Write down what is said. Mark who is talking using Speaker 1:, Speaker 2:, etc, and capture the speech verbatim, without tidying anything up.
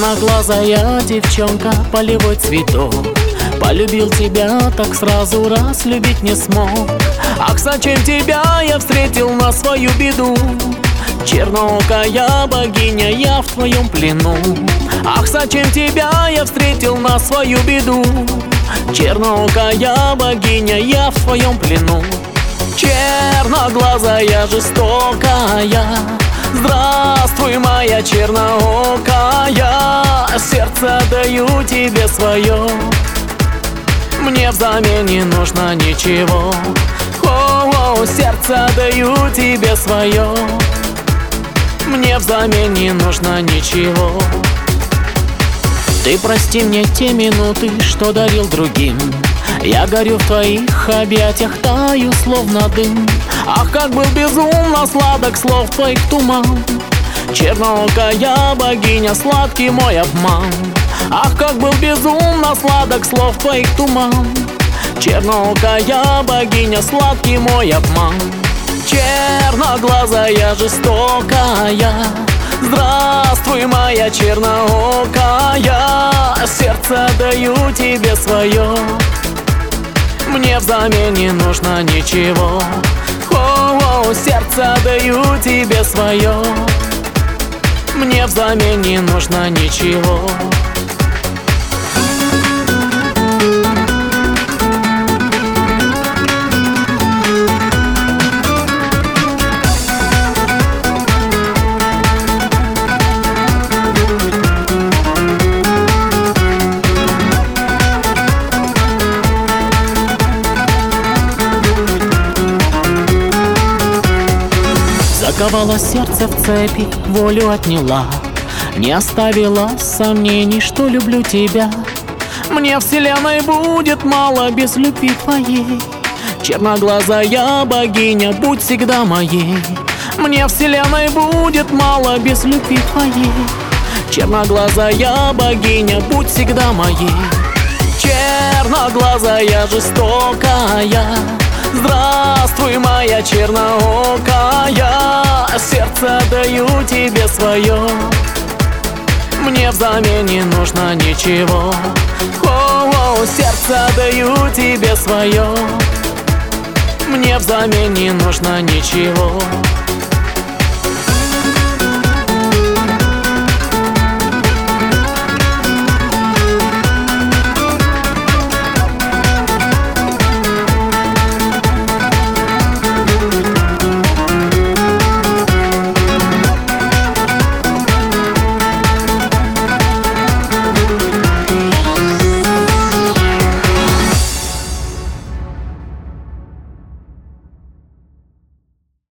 Speaker 1: Черноглазая девчонка, полевой цветок. Полюбил тебя, так сразу раз любить не смог. Ах, зачем тебя я встретил на свою беду? Черноокая богиня, я в твоем плену. Ах, зачем тебя я встретил на свою беду? Черноокая богиня, я в твоем плену. Черноглазая жестокая, здравствуй, моя черноокая. Сердце даю тебе свое, мне взамен не нужно ничего. О-о-о, сердце даю тебе свое, мне взамен не нужно ничего. Ты прости мне те минуты, что дарил другим. Я горю в твоих объятиях, таю словно дым. Ах, как был безумно сладок слов твоих туман. Черноокая богиня, сладкий мой обман. Ах, как был безумно сладок слов твоих туман. Черноокая богиня, сладкий мой обман. Черноглазая жестокая, здравствуй, моя черноокая. Сердце даю тебе свое, мне взамен не нужно ничего. О-о-о, сердце даю тебе свое, мне взамен не нужно ничего. Заковала сердце в цепи, волю отняла, не оставила сомнений, что люблю тебя. Мне вселенной будет мало без любви твоей. Черноглазая богиня, будь всегда моей. Мне вселенной будет мало без любви твоей. Черноглазая богиня, будь всегда моей. Черноглазая жестокая, здравствуй, моя черноокая. Сердце даю тебе свое, мне взамен не нужно ничего. О-о-о, сердце даю тебе свое, мне взамен не нужно ничего.